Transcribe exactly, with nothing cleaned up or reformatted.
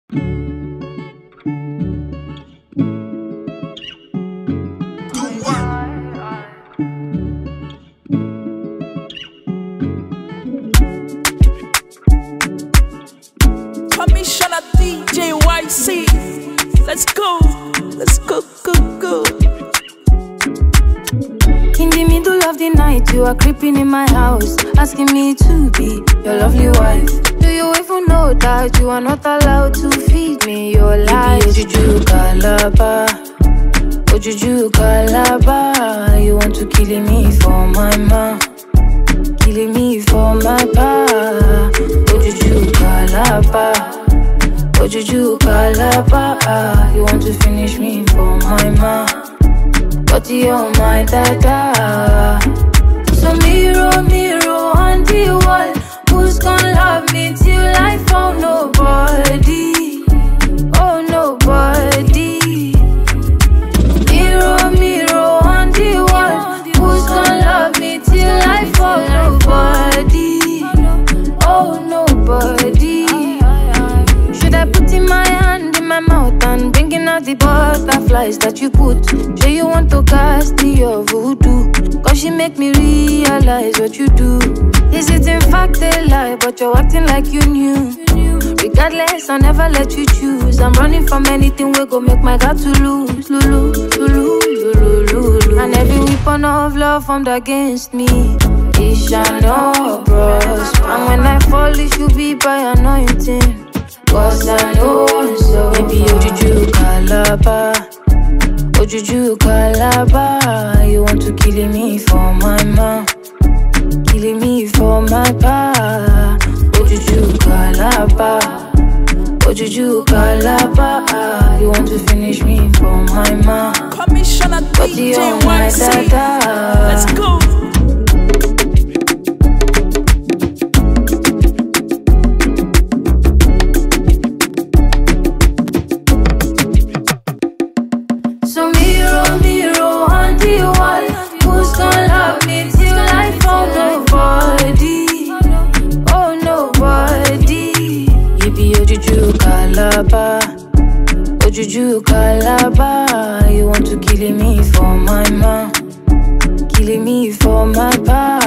Commissioner D J Y C. Let's go, let's go, go, go. In the middle of the night, you are creeping in my house, asking me to be your lovely wife. Do you even know that you are not allowed to feed me your life? Ojuju Calabar, Ojuju Calabar. You want to kill me for my ma, killing me for my pa. Ojuju Calabar, Ojuju Calabar. You want to finish me for my ma, but you're my dada. So mirror, mirror on the wall, who's gonna love me till I found nobody? Oh, nobody. Mirror, mirror on the wall, who's gonna love me till I found nobody? Oh, nobody. Should I put in my hand in my mouth and bringing out the butterflies that you put? Sure you want to cast me your voodoo, cause she make me realize what you do. Is it in fact a lie, but you're acting like you knew? Regardless, I'll never let you choose. I'm running from anything we go make my God to lose. Lulu, Lulu, Lulu, Lulu. And every weapon of love formed against me, it shall not prosper. And when I fall, it should be by anointing, cause I know so. Maybe Ojuju Calabar, Ojuju Calabar. You want to kill me for my ma, killing me for my pa. Ojuju Calabar, Ojuju Calabar. You want to finish me for my ma, Commissioner D J Y C. Let's go. So mirror, mirror on the wall, who's gonna love me till I found nobody? Oh, nobody. You be Ojuju Calabar, Ojuju Calabar. You want to kill me for my ma, killing me for my pa.